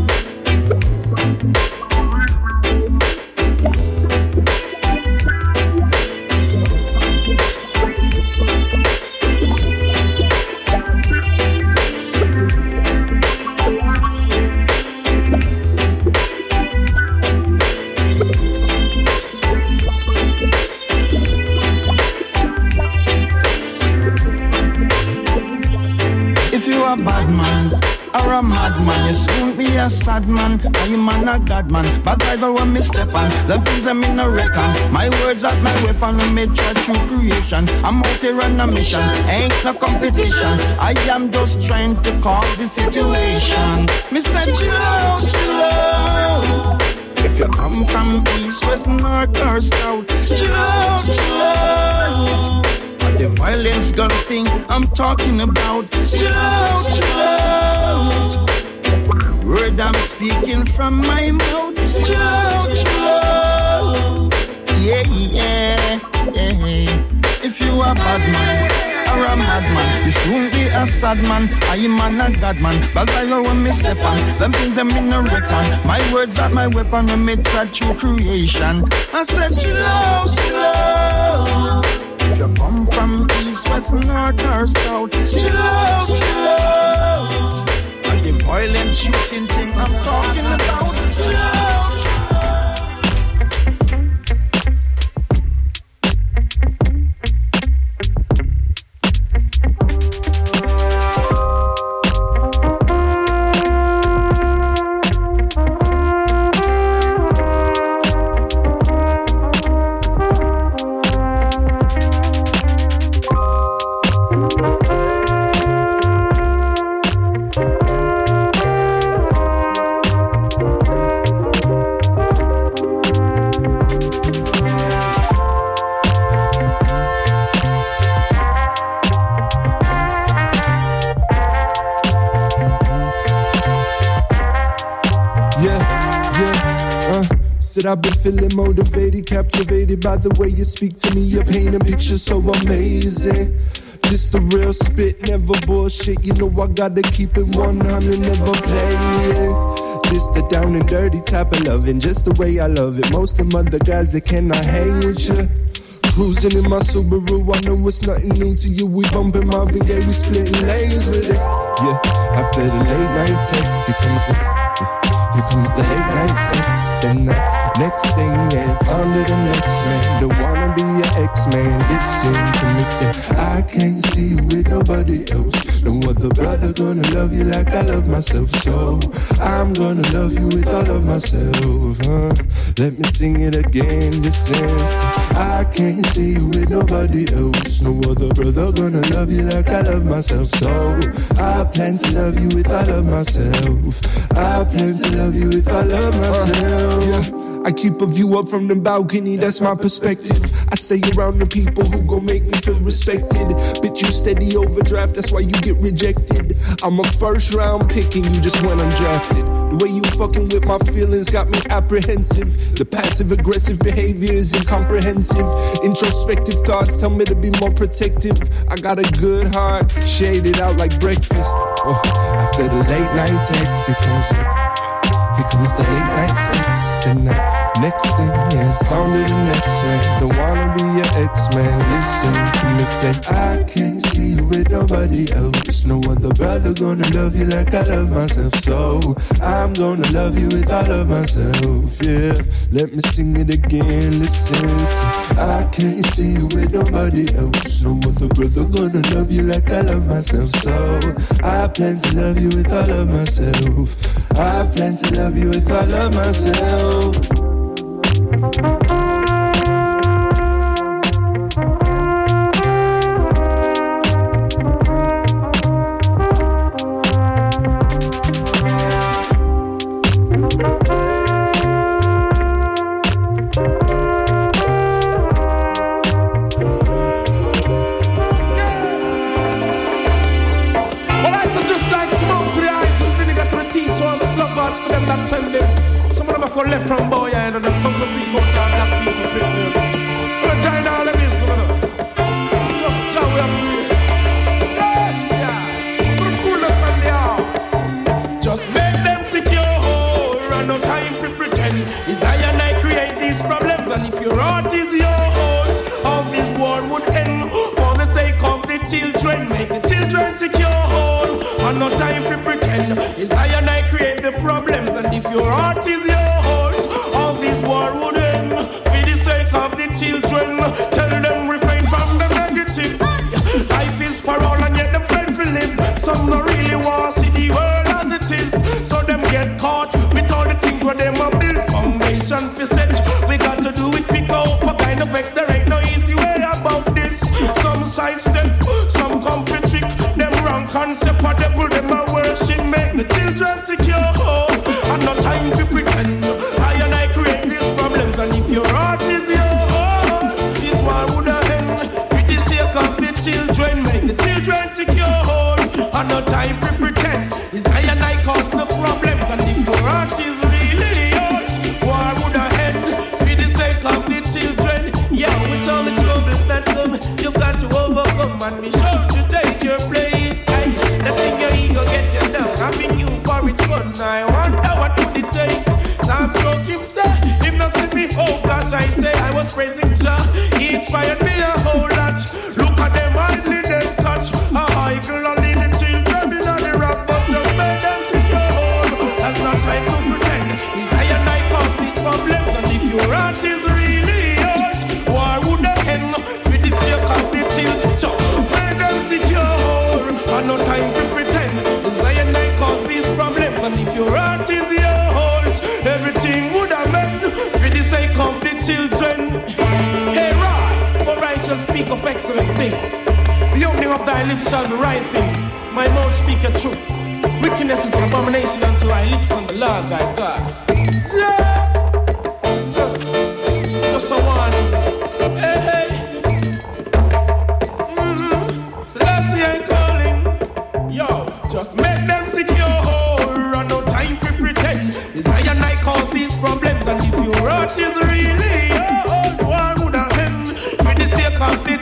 A bad man or a madman, you soon be a sad man. Are you man a god man? Bad driver when me step on, them things them in no reckon. My words are my weapon when me try to creation. I'm out here on a mission, ain't no competition. I am just trying to calm the situation. Me say chill out, chill out. If you come from east, west, north or south, chill out, chill out. The violence gun thing I'm talking about, chill out, chill out. Word I'm speaking from my mouth, chill out, chill out. Yeah, yeah, yeah. If you a bad man or a madman, you soon be a sad man. I am man a god man. But I know when me step on, them things them in a reckon. My words are my weapon when me try to creation. I said chill out, chill out. If you come from east, west, north or south, chill out, chill out. And the violent shooting thing I'm talking about, chill out, chill out. that I've been feeling motivated, captivated by the way you speak to me. You paint a picture so amazing. This the real spit, never bullshit. You know I gotta keep it one hundred, never play it. This the down and dirty type of loving, just the way I love it. Most of them other guys, they cannot hang with you. Cruising in my Subaru, I know it's nothing new to you. We bumping Marvin Gaye, we splitting lanes with it. Yeah, after the late night text, here comes the, yeah, here comes the late night sex. Then the next thing, yeah, it's on to the next man. Don't wanna be your ex-man. Listen to me say, I can't see you with nobody else. No other brother gonna love you like I love myself. So I'm gonna love you with all of myself, huh? Let me sing it again. Listen, I can't see you with nobody else. No other brother gonna love you like I love myself. So I plan to love you with all of myself. I plan to love you with all of myself. Yeah. I keep a view up from the balcony, that's my perspective. I stay around the people who gon' make me feel respected. Bitch, you steady overdraft, that's why you get rejected. I'm a first round pick and you just went undrafted. The way you fucking with my feelings got me apprehensive. The passive aggressive behavior is incomprehensive. Introspective thoughts tell me to be more protective. I got a good heart, shaded out like breakfast. Oh, after the late night text, it comes the Here comes the late night sex, then the next thing, yeah, it's on to the next man. Don't wanna be your ex-man, listen to me say, I can't see you with nobody else. No other brother gonna love you like I love myself. So I'm gonna love you with all of myself, yeah. Let me sing it again, listen, say, I can't see you with nobody else. No other brother gonna love you like I love myself. So I plan to love you with all of myself. I plan to love you with all of myself. For left from boy and them come for free court and black people pick them. But join all of this, you know. It's just joy and grace. Yes, yeah. Put a coolness on the arm. Just make them secure and no time to pretend. Is I and I create these problems, and if your heart is yours, all this war would end. For the sake of the children, make the children secure. And no time to pretend. Is I and I create the problems, and if your heart is yours, war would end. For the sake of the children, tell them refrain from the negative. Life is for all and yet them friend for live. Some don't really want to see the world as it is, so them get caught with all the things where them a build foundation for set. We got to do it, pick up a kind of X. There ain't no easy way about this. Some sidestep, some come for trick. Them wrong concept, a devil them a worship. Make the children secure, and no time to pretend. And if your heart is yours, this war would have end. With the sake of the children, make the children secure. And no time to pretend. It's I and I cause the problems. And if your heart is really yours, war would have end. With the sake of the children, yeah, with all the troubles that come, you've got to overcome. And be sure to take your place. Hey, the thing your ego get you down. Having you for it fun. I wonder what would it take. Now stroke him say, him not see me, oh gosh, I say I was praising Jah. He inspired me a whole lot. Look at them idly, them catch a eagle only the children in the rock, but just make them secure. That's not time to pretend. It's I and I cause these problems, and if your heart is really yours, war would end. With the sake of the children, make them secure. And no time to pretend. It's I and I cause these problems, and if your heart is yours, everything would have meant for the sake of the children. Hey, Rod, for I shall speak of excellent things. The opening of thy lips shall be right things. My mouth speak a truth. Wickedness is an abomination unto thy lips, and the Lord thy God. Yeah, it's just, just a warning. Hey, hey. Mm-hmm. So that's the I'm calling. Yo, just make them secure. And no time to pretend. It's I and I cause these problems, and if your heart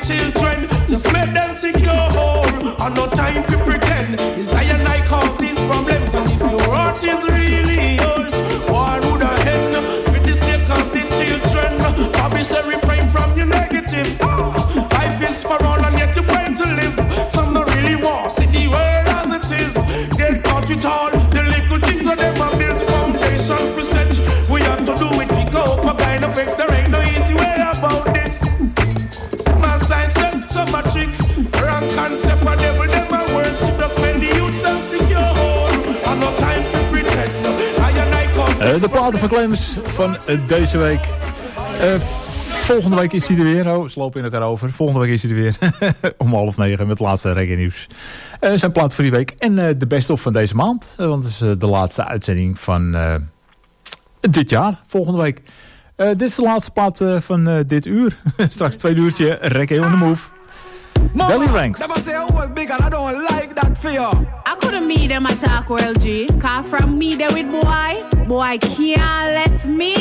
children. Just make them secure. And no time to pretend. It's I and I cause these problems. And if your heart is really yours, why would I end with the sake of the children? Bobby say refrain from your negative. Ah, life is for all and yet you find to live. Some don't really want see the world as it is. Get caught with all the little things that them are built foundation for set. We have to do it, we go up a kind of X. There ain't no easy way about this. Some science, them, some a trick. Wrong concept, and devil, them a worship. Just when the youths them secure. And no time to pretend. I and I cause uh, de platen van Clemens van uh, deze week. Uh, volgende week is hij er weer. Oh, ze lopen in elkaar over. Volgende week is hij er weer. Om half negen met het laatste reggae nieuws. Uh, zijn plaat voor die week. En uh, de best of van deze maand. Uh, want het is uh, de laatste uitzending van uh, dit jaar. Volgende week. Uh, dit is de laatste plaat uh, van uh, dit uur. Straks twee uurtje reggae on the move. Delly Ranks. I couldn't meet them at talk World G. Cause from me there with boy, boy can't left me.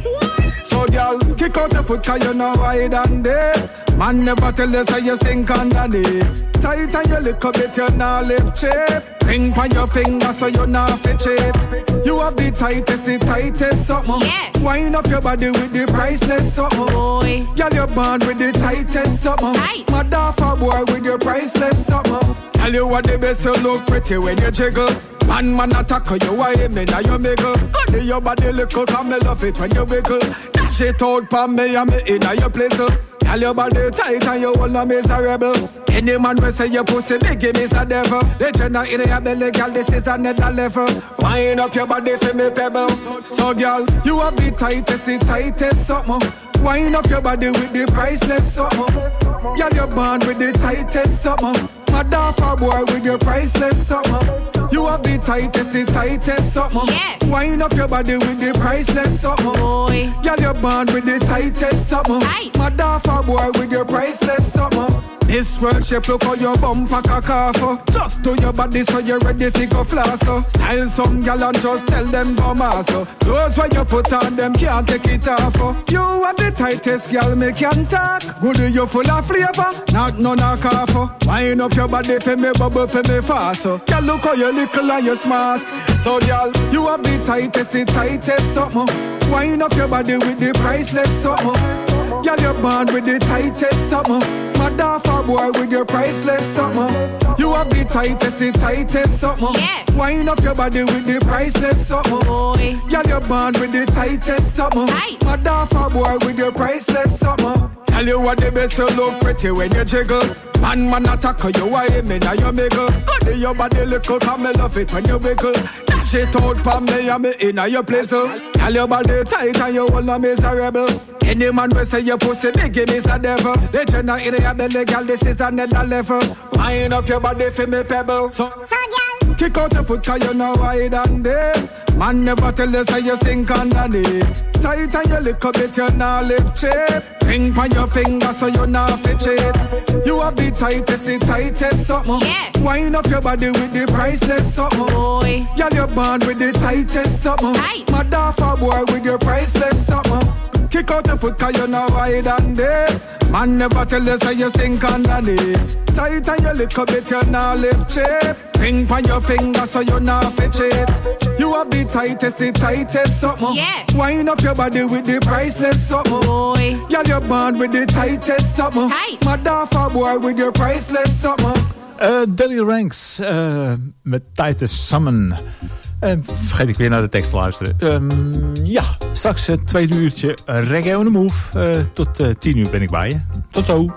So girl, kick out your foot cause you know wide and deep. Man never tell you say you stink underneath. Tight and you lick a bit, you not live cheap. Ring on your finger so you not fit cheap. You have the tightest, the tightest something. Yeah. Wind up your body with the priceless something. Boy. Girl, you're born with the tightest something. Tight. Mad off a boy with your priceless something. Tell you what the best, you look pretty when you jiggle. Man, man attack you, why you mean now you miggle. Good your body little, come me love it when you wiggle. That shit out pa me and me in your place. Tell your body tight and you all no miserable. Any man will say your pussy big, give me a devil. The gender in your belly, girl, this is another level. Wind up your body for me pebble. So girl, you have the tightest, the tightest something. Wind up your body with the priceless something. Girl, you're born with the tightest something. Mad off a boy with your priceless something. You have the tightest, the tightest something. Yeah. Wind up your body with the priceless something. Boy. Girl, you're born with the tightest something. Tight. Mad off a boy with your priceless something. This world shape look how your bumper cock off. Just do your body so you're ready to go floss. Style some gal and just tell them go mass. Clothes what you put on them can't take it off. You are the tightest gal me can talk. Good you full of flavor, not no knock off. Wind up your body for me bubble for me fast. Gal look how you little and you smart. So gal, you have the tightest, the tightest something. Wind up your body with the priceless something. Gal you're born with the tightest something. Mad off a boy with your priceless something. You have the tightest, the tightest something. Yeah. Wind up your body with the priceless something. Boy. Girl, you're born with the tightest something. Tight. Mad off a boy with your priceless something. Tell you what the best, you look pretty when you jiggle. Man, man attack you, why me now you miggle. Good your body little, come me love it when you wiggle. That shit out for me and me in your place. Tell your body tight and you all no miserable. Any man will say your pussy big, give me a devil. The gender in your belly, girl, this is another level. Wind up your body for me pebble. So, so girl, kick out your foot cause you know wide and deep. Man never tell you say you stink underneath. Tight and you lick a bit, you not live cheap. Ring on your finger so you not fit cheat. You have the tightest, the tightest something. Yeah. Wind up your body with the priceless something. Boy. Girl, you're born with the tightest something. Tight. Mad off a boy with your priceless something. Kick out your foot cause you know wide and deep. Man never tell you say you stink underneath. Tight and you lick a bit, you not live cheap. Ring on your finger so you not fit cheat. You have the tightest, the tightest something. Yeah. Wind up your body with the priceless something. Boy. Girl, you're born with the tightest something. Tight. Mad off a boy with your priceless something. Uh, Delly Ranks uh, met Titus Summon. Uh, vergeet ik weer naar de tekst te luisteren. Um, ja, straks het tweede uurtje reggae on the move. Uh, tot uh, tien uur ben ik bij je. Tot zo.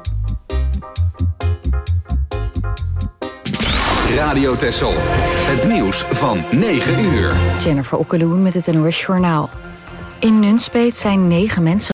Radio Texel. Het nieuws van negen uur. Jennifer Okkeloen met het N O S Journaal. In Nunspeet zijn negen mensen